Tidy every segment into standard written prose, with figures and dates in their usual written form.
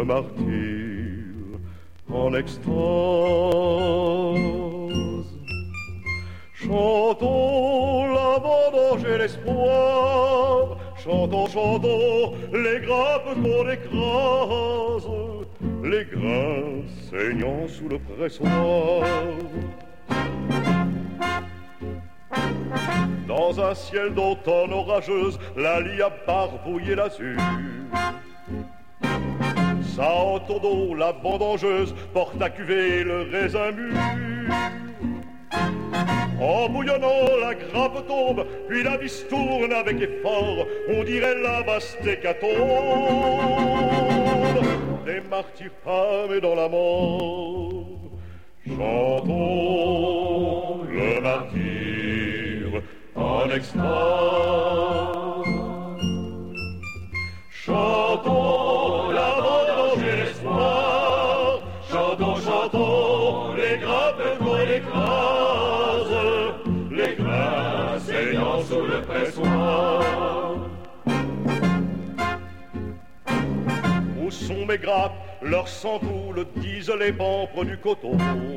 le martyr en extase. Chantons la vendange et l'espoir, chantons, chantons les grappes qu'on écrase, les grains saignant sous le pressoir. Dans un ciel d'automne orageuse, la lie a barbouillé l'azur. Sa haute d'eau, la vendangeuse, porte à cuver le raisin mûr. En bouillonnant, la grappe tombe, puis la vis tourne avec effort, on dirait la vaste hécatombe des martyrs pâmés dans la mort. Chantons le martyr en extase. Chantons la vendange et l'espoir, chantons, chantons les grappes qu'on écrase, les grains saignant sous le pressoir. Où sont mes grappes? Leur sang coule, disent les pampres du coteau.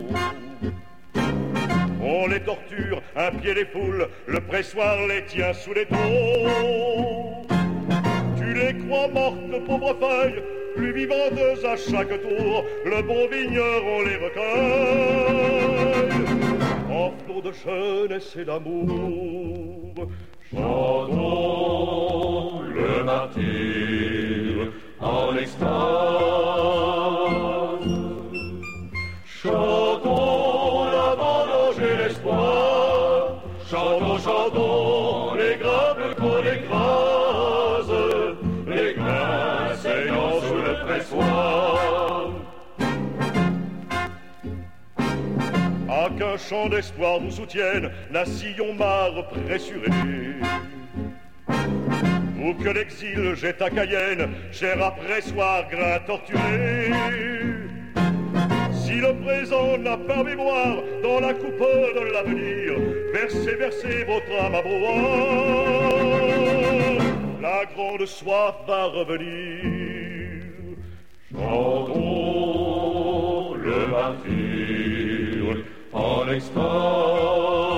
On les torture, un pied les foule, le pressoir les tient sous les taux. Tu les crois mortes, pauvres feuilles, plus vivantes à chaque tour, le bon vigneron les recueille en flot de jeunesse et d'amour. Chantons le martyr en extase. Chantons la vendange et l'espoir, chantons, chantons les grappes qu'on écrase, les grains saignant sous le pressoir. À qu'un chant d'espoir vous soutienne, nacillon marre pressuré. Ou que l'exil jette à Cayenne, chair à pressoir, grain torturé. Si le présent n'a pas mémoire, dans la coupe de l'avenir, versez, versez votre âme à boire. La grande soif va revenir. Chantons le martyr en extase.